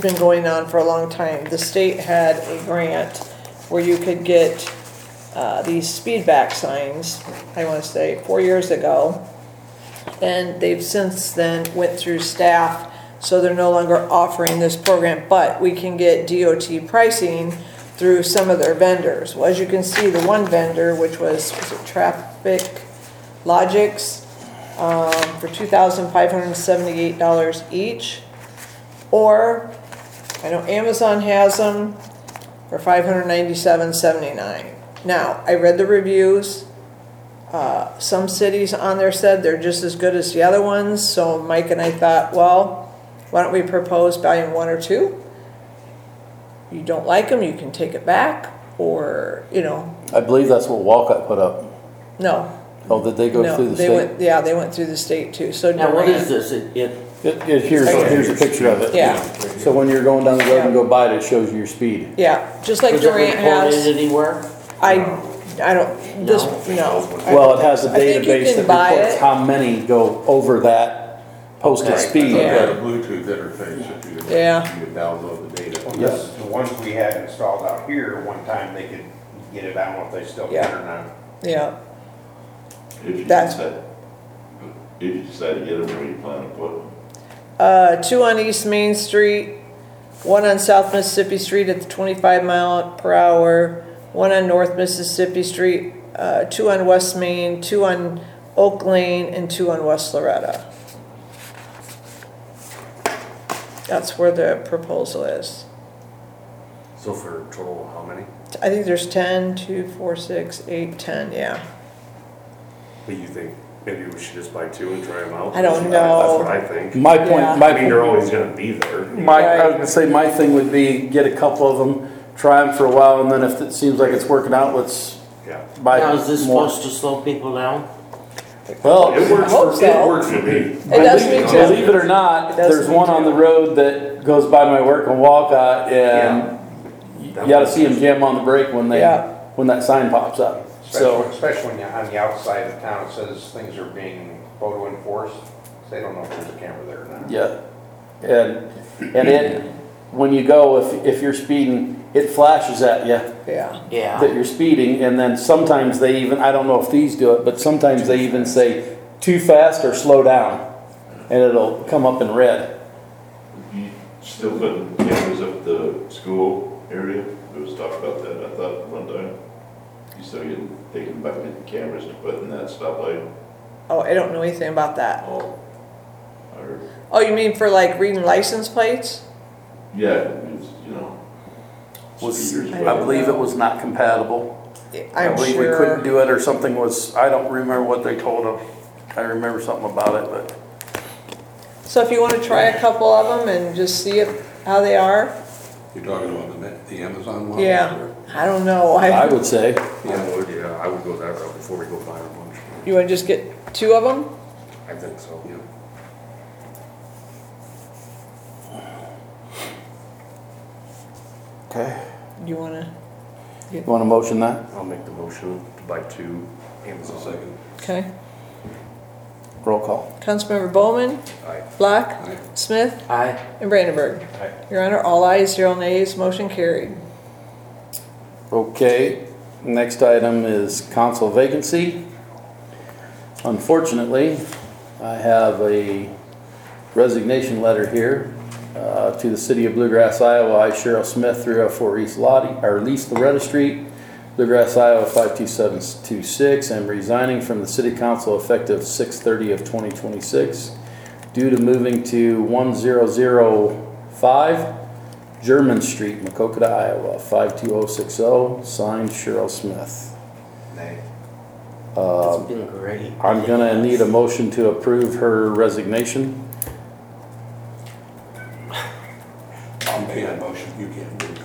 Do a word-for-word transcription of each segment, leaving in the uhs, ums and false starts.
been going on for a long time. The state had a grant where you could get uh, these speed back signs, I want to say, four years ago. And they've since then went through staff, so they're no longer offering this program, but we can get D O T pricing through some of their vendors. Well, as you can see, the one vendor, which was, was it Traffic Logics, um, for two thousand five hundred seventy-eight dollars each. Or, I know Amazon has them for five hundred ninety-seven seventy-nine. Now, I read the reviews. Uh, some cities on there said they're just as good as the other ones, so Mike and I thought, well, why don't we propose buying one or two? You don't like them, you can take it back, or, you know. I believe that's what Walcott put up. No. Oh, did they go no, through the they state? Went, yeah, they went through the state too. So Now, what Durant, is this? It, it, It, it, here's, here's a picture of it. Yeah. So when you're going down the road and go by it, it shows you your speed. Yeah, just like is it Durant reported has. anywhere? I, I don't, this, no. Well, it has a I think you database can that buy reports it. how many go over that posted Right. speed. Yeah. I've got a Bluetooth interface if you, Yeah. you can download the data. Well, Yes. this, the ones we had installed out here, one time they could get it, I don't know if they still Yeah. can or not. Yeah, If you That's- decide, if you decide to get them, where you plan to put them? uh, two on East Main Street, one on South Mississippi Street at the twenty-five mile per hour, one on North Mississippi Street, uh, two on West Main, two on Oak Lane, and two on West Loretta. That's where the proposal is. So for total, how many? I think there's ten, two, four, six, eight, ten, yeah. But you think maybe we should just buy two and try them out? I don't That's know. what I think. My point, Yeah. my I mean, they're always gonna be there. My, I was gonna say, my thing would be, get a couple of them, try them for a while, and then if it seems like it's working out, let's Yeah. buy Now, is this more. supposed to slow people down? Well, It works hope for, so. it works for me. It does me too. believe it or not, It does there's me one on too. the road that goes by my work on Walcott, and you gotta see them jam on the brake when they, Yeah. when that sign pops up. Especially, So, especially when you're on the outside of town, it says things are being photo enforced, so they don't know if there's a camera there or not. yeah, and, and it, when you go, if, if you're speeding, it flashes at you Yeah, Yeah. that you're speeding, and then sometimes they even, I don't know if these do it, but sometimes they even say, too fast or slow down, and it'll come up in red. You still putting cameras up the school area? There was talk about that, I thought, one time. You still getting, taking back the cameras and putting that stoplight? oh, I don't know anything about that. Oh, I heard. Oh, you mean for like reading license plates? Yeah, it's, you know. Was, speeders, I I don't believe it know. was not compatible. I I'm believe we couldn't sure, do it, or something was, I don't remember what they told them. I remember something about it, but so if you wanna try a couple of them and just see if, how they are, You're talking about the, the Amazon one? yeah, I don't know. I I, would say, I would, yeah, I would go that route before we go buy a bunch. you wanna just get two of them? I think so, yeah. okay. You wanna, You want to motion that? I'll make the motion to buy two It's a Amazon. second. okay. Roll call. Councilmember Bowman, Aye. Black, Aye. Smith, Aye. and Brandenburg. Aye. Your Honor, all ayes, zero nays, motion carried. Okay, next item is council vacancy. Unfortunately, I have a resignation letter here uh, to the city of Bluegrass, Iowa. I, Cheryl Smith, three oh four East Lottie, or East Loretta Street, Bluegrass, Iowa, five two seven two six. I'm resigning from the city council effective six thirty of twenty twenty-six due to moving to one zero five German Street, Macokota, Iowa, five two oh six oh. Signed, Cheryl Smith. Nay. Uh, It's been great. I'm gonna need a motion to approve her resignation. I'll make that motion, you can't do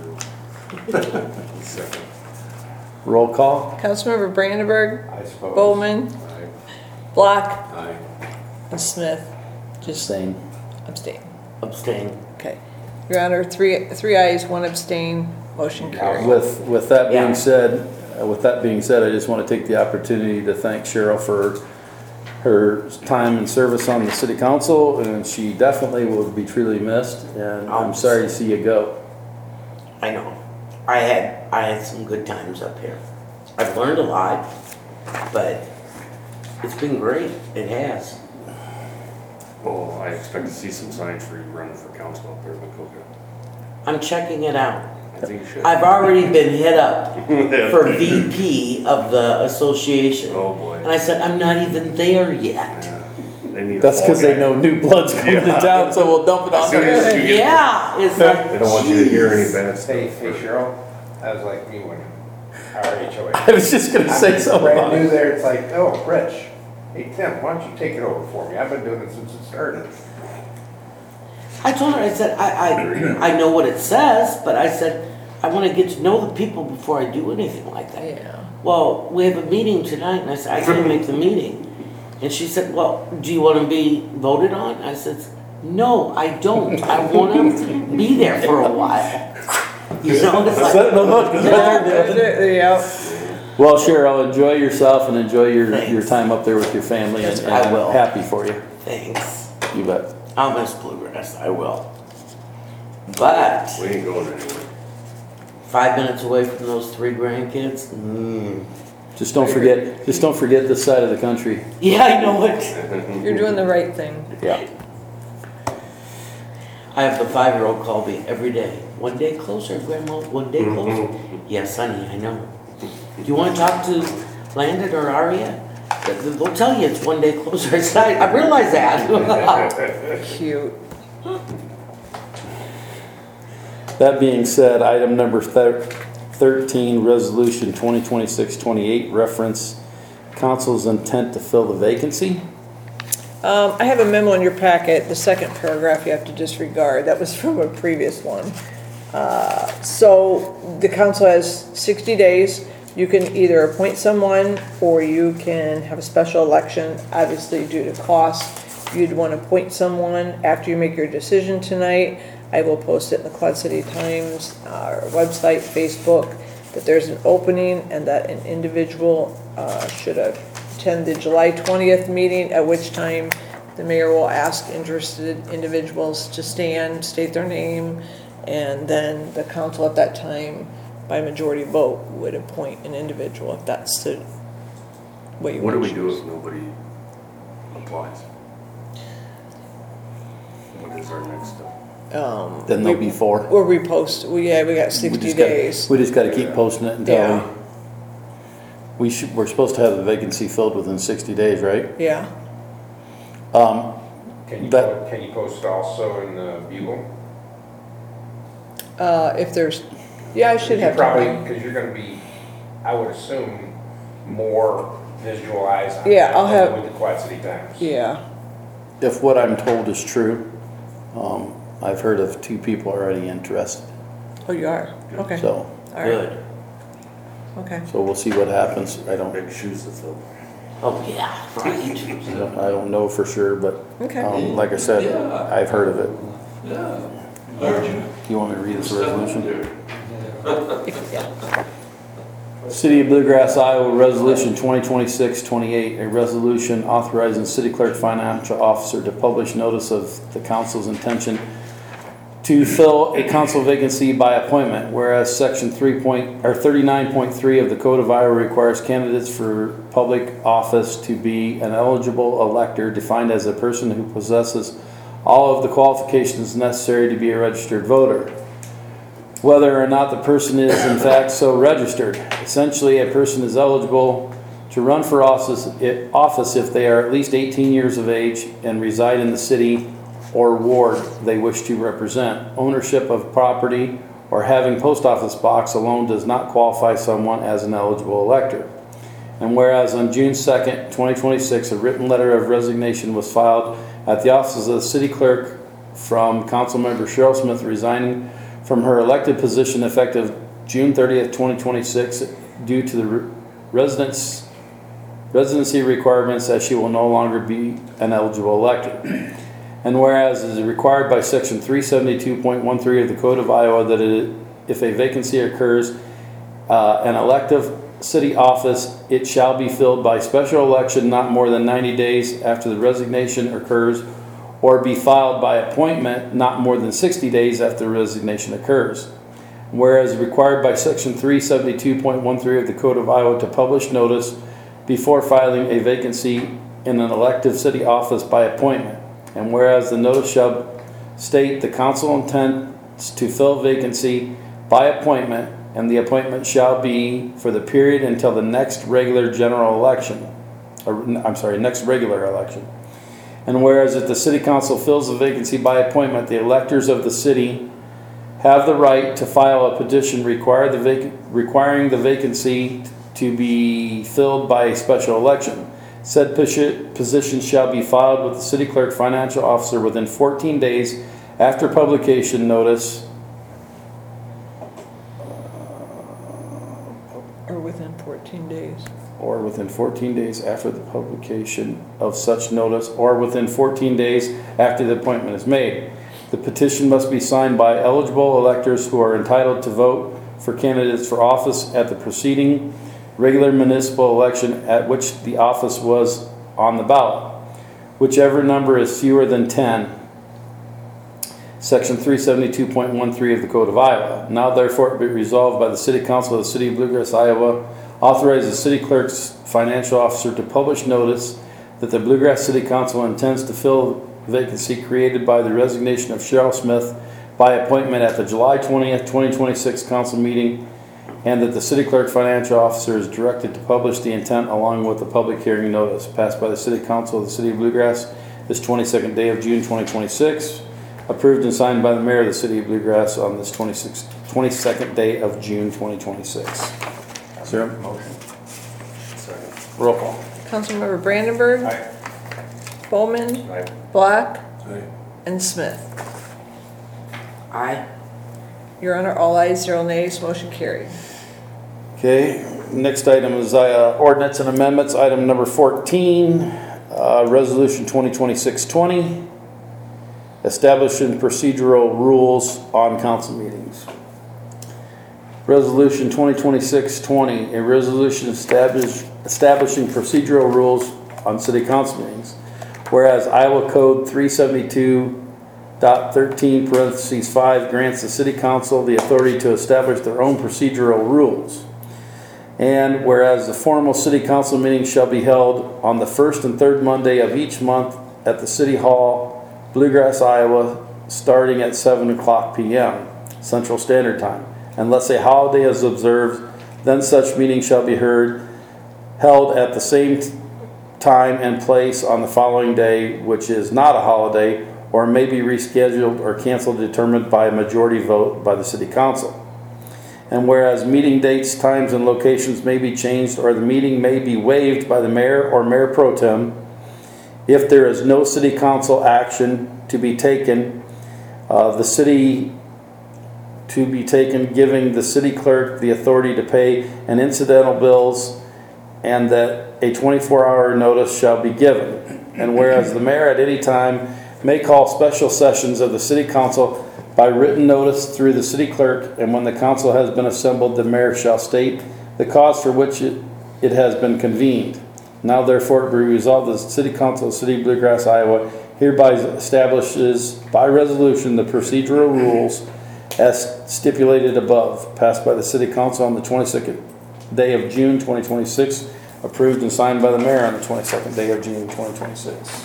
it. Second. Roll call. Councilmember Brandenburg, I suppose. Bowman, Aye. Black, Aye. and Smith. Just Same. abstain. Abstain. Okay. Your Honor, three, three ayes, one abstain, motion carried. With, with that being Yeah. said, uh, with that being said, I just want to take the opportunity to thank Cheryl for her time and service on the city council, and she definitely will be truly missed, and I'm sorry to see you go. I know. I had, I had some good times up here. I've learned a lot, but it's been great. It has. Well, I expect to see some signs for you running for council up there in Macoka. I'm checking it out. I think you should. I've already been hit up for V P of the association. Oh, boy. And I said, I'm not even there yet. Yeah. They need a That's because they fall know new blood's coming to Yeah. town, so we'll dump it on As soon there. as you get- Yeah, it's guy. like, They don't want you to hear any jeez. bad stuff. Hey, hey Cheryl, that was like me when our H O A. I was just gonna say I'm something about brand new it. there, it's like, oh, Rich, hey Tim, why don't you take it over for me? I've been doing it since it started. I told her, I said, I, I, I know what it says, but I said, I want to get to know the people before I do anything like that. Yeah. Well, we have a meeting tonight, and I said, I can't make the meeting. And she said, well, do you want to be voted on? I said, no, I don't. I want to be there for a while. You know, it's like, Setting the hook is what they're doing. Yeah. Well, Cheryl, enjoy yourself and enjoy your, Thanks. your time up there with your family, and Yes, and I I'm will. happy for you. thanks. You bet. I'll miss Bluegrass, I will. But We ain't going anywhere. five minutes away from those three grandkids, mm. Just don't forget, just don't forget this side of the country. Yeah, I know it. You're doing the right thing. Yeah. I have the five-year-old call me every day. One day closer, Grandma, one day closer. Yes, honey, I know. Do you want to talk to Landon or Aria? They'll tell you it's one day closer. I said, I realize that. Cute. That being said, item number thir- thirteen, resolution twenty twenty-six twenty-eight, reference council's intent to fill the vacancy. Um, I have a memo in your packet, the second paragraph you have to disregard, that was from a previous one. Uh, so the council has sixty days, you can either appoint someone or you can have a special election, obviously due to cost. You'd want to appoint someone after you make your decision tonight. I will post it in the Quad City Times, our website, Facebook, that there's an opening and that an individual uh, should attend the July twentieth meeting, at which time the mayor will ask interested individuals to stand, state their name, and then the council at that time, by majority vote, would appoint an individual if that's the way you What do want we to do choose. if nobody applies? What is our next step? Um, Then there'll be four. We'll repost, we, yeah, we got We sixty just gotta- days. We just gotta keep posting it until Yeah. we, we should, we're supposed to have the vacancy filled within sixty days, right? Yeah, Um, Can you, That- po- can you post also in the Bugle? uh, if there's, yeah, I should You have Probably, time. because you're gonna be, I would assume, more visual eyes on Yeah, that I'll have- with the Quad City Times. Yeah, if what I'm told is true, um, I've heard of two people already interested, oh, you are, okay, so, all right, Good. okay. so we'll see what happens. I don't, Big shoes to fill. Oh, yeah, right. I don't- I don't know for sure, but, Okay. um, like I said, I've heard of it. You want me to read this resolution? City of Bluegrass, Iowa, Resolution twenty twenty-six twenty-eight, a resolution authorizing city clerk financial officer to publish notice of the council's intention to fill a council vacancy by appointment, whereas section three point, or thirty-nine point three of the Code of Iowa requires candidates for public office to be an eligible elector defined as a person who possesses all of the qualifications necessary to be a registered voter, whether or not the person is in fact so registered. Essentially, a person is eligible to run for office if, office if they are at least eighteen years of age and reside in the city or ward they wish to represent. Ownership of property or having post office box alone does not qualify someone as an eligible elector. And whereas on June second, twenty twenty-six, a written letter of resignation was filed at the offices of the city clerk from Councilmember Cheryl Smith resigning from her elected position effective June thirtieth, twenty twenty-six, due to the re- residence, residency requirements, as she will no longer be an eligible elector. And whereas it is required by section three seventy-two point thirteen of the Code of Iowa that it, if a vacancy occurs, uh, an elective city office, it shall be filled by special election not more than ninety days after the resignation occurs, or be filed by appointment not more than sixty days after the resignation occurs. Whereas required by section three seventy-two point one three of the Code of Iowa to publish notice before filing a vacancy in an elective city office by appointment. And whereas the notice shall state the council intends to fill vacancy by appointment, and the appointment shall be for the period until the next regular general election, or, I'm sorry, next regular election. And whereas if the city council fills the vacancy by appointment, the electors of the city have the right to file a petition require the vac- requiring the vacancy to be filled by a special election. Said posi- position shall be filed with the city clerk financial officer within fourteen days after publication notice. Or within fourteen days. Or within fourteen days after the publication of such notice, or within fourteen days after the appointment is made. The petition must be signed by eligible electors who are entitled to vote for candidates for office at the preceding regular municipal election at which the office was on the ballot, whichever number is fewer than ten. Section three seventy-two point one three of the Code of Iowa. Now therefore be resolved by the City Council of the City of Bluegrass, Iowa, authorize the city clerk's financial officer to publish notice that the Bluegrass City Council intends to fill vacancy created by the resignation of Cheryl Smith by appointment at the July twentieth, twenty twenty-six council meeting, and that the city clerk financial officer is directed to publish the intent along with the public hearing notice passed by the City Council of the City of Bluegrass this twenty-second day of June twenty twenty-six, approved and signed by the mayor of the City of Bluegrass on this twenty-second day of June twenty twenty-six. Is there a motion? Second. Roll call. Councilmember Brandenburg. Aye. Bowman. Aye. Black. Aye. And Smith. Aye. Your Honor, all ayes, zero nays, motion carried. Okay, next item is uh, ordinance and amendments, item number fourteen, uh, resolution twenty twenty-six twenty, establishing procedural rules on council meetings. Resolution twenty twenty-six twenty, a resolution establish, establishing procedural rules on city council meetings. Whereas Iowa Code three seventy-two Dot thirteen parentheses five grants the city council the authority to establish their own procedural rules. And whereas the formal city council meeting shall be held on the first and third Monday of each month at the City Hall, Bluegrass, Iowa, starting at seven o'clock p m Central Standard Time. Unless a holiday is observed, then such meeting shall be heard, held at the same time and place on the following day, which is not a holiday, or may be rescheduled or canceled, determined by a majority vote by the City Council. And whereas meeting dates, times, and locations may be changed, or the meeting may be waived by the mayor or mayor pro tem, if there is no City Council action to be taken, uh, the city to be taken, giving the city clerk the authority to pay an incidental bills, and that a twenty-four hour notice shall be given. And whereas the mayor at any time may call special sessions of the city council by written notice through the city clerk, and when the council has been assembled, the mayor shall state the cause for which it, it has been convened. Now therefore be resolved that the City Council of the City of Bluegrass, Iowa hereby establishes by resolution the procedural rules as stipulated above, passed by the City Council on the twenty-second day of June twenty twenty-six, approved and signed by the mayor on the twenty-second day of June twenty twenty-six.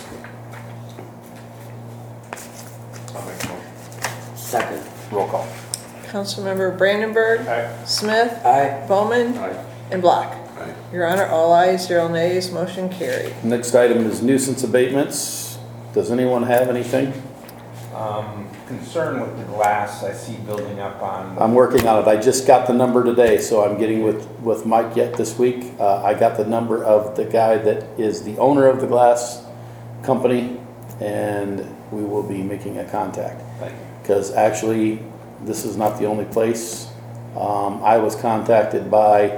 Second. Roll call. Councilmember Brandenburg. Aye. Smith. Aye. Bowman. Aye. And Black. Aye. Your Honor, all ayes, zero nays, motion carried. Next item is nuisance abatements. Does anyone have anything? Um, concern with the glass I see building up on. I'm working on it. I just got the number today, so I'm getting with, with Mike yet this week. Uh, I got the number of the guy that is the owner of the glass company, and we will be making a contact. Thank you. Because actually, this is not the only place. Um, I was contacted by